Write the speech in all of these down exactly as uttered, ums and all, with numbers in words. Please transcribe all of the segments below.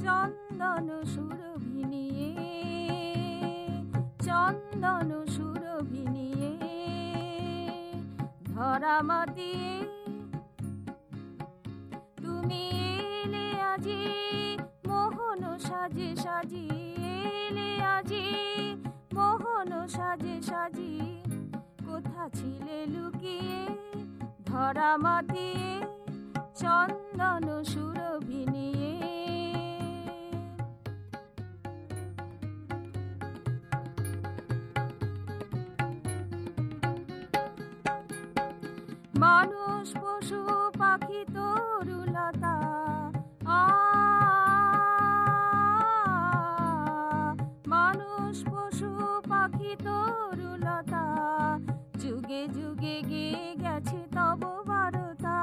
চন্দন সুরভি নিয়ে, চন্দন সুরভি নিয়ে ধরা মাতিয়ে তুমি এলে আজি মোহন সাজে সাজি, এলে আজি মোহন সাজে সাজি। কোথা ছিলে লুকিয়ে ধরা মাতিয়ে চন্দন সুরভি নিয়ে। মানুষ পশু পাখি তরুলতা আ মানুষ পশু পাখি তরুলতা যুগে যুগে গেয়ে গেছে তব বারতা।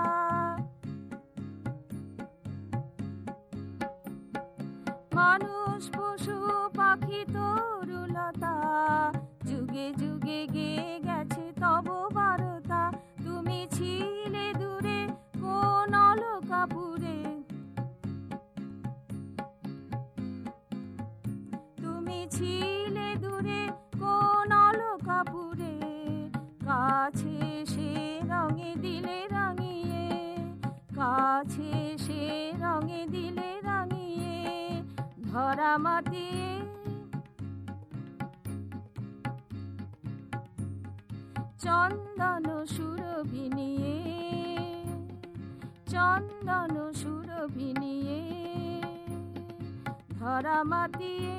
মানুষ পশু পাখি তরুলতা যুগে যুগে গেয়ে গেছে তব বারতা। তুমি ছিলে দূরে কোন অলকাপুরে, তুমি ছিলে দূরে কোন অলকাপুরে। কাছে সে রঙে দিলে রাঙিয়ে, কাছে সে রঙে দিলে রাঙিয়ে ধরা মাতিয়ে চন্দন সুরভি নিয়ে, চন্দন সুরভি নিয়ে ধরা মাতিয়ে।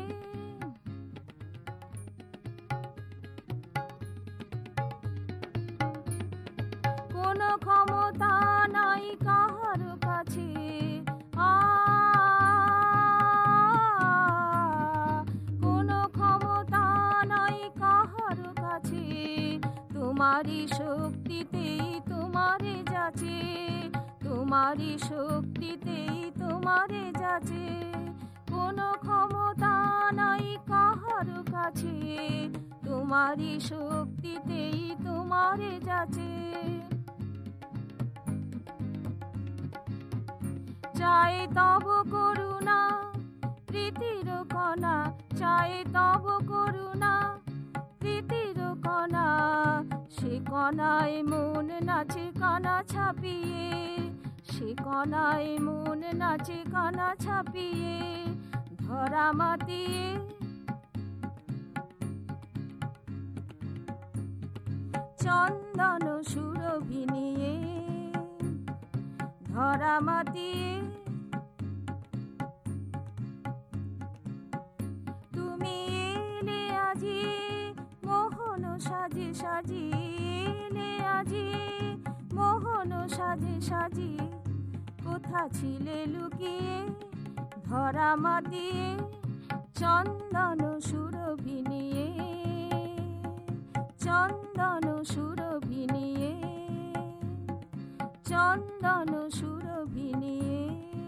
কোনো ক্ষমতা নাই কাহার কাছে আ কোনো ক্ষমতা নাই কাহার কাছে। তোমারি শক্তিতেই তোমারে যাচে, তোমারি শক্তিতেই তোমারে যাচে। কোনো ক্ষমতা নাই কাহার কাছে, তোমারি শক্তিতেই তোমারে যাচে। চাই তব করুণা প্রীতির কণা, চাই তব করুণা প্রীতির কণা। সে কণায় মন নাচে কানা ছাপিয়ে, সে কণায় মন নাচে কানা ছাপিয়ে ধরা মাতিয়ে চন্দন সুরভি নিয়ে ধরা মাতিয়ে। তুমি এলে আজি মোহন সাজে সাজি, এলে আজি মোহন সাজে সাজি। কোথা ছিলে লুকিয়ে ধরা মাতিয়ে চন্দন সুরভি নিয়ে, চন্দন সুরভি নিয়ে, চন্দন সুরভি নিয়ে।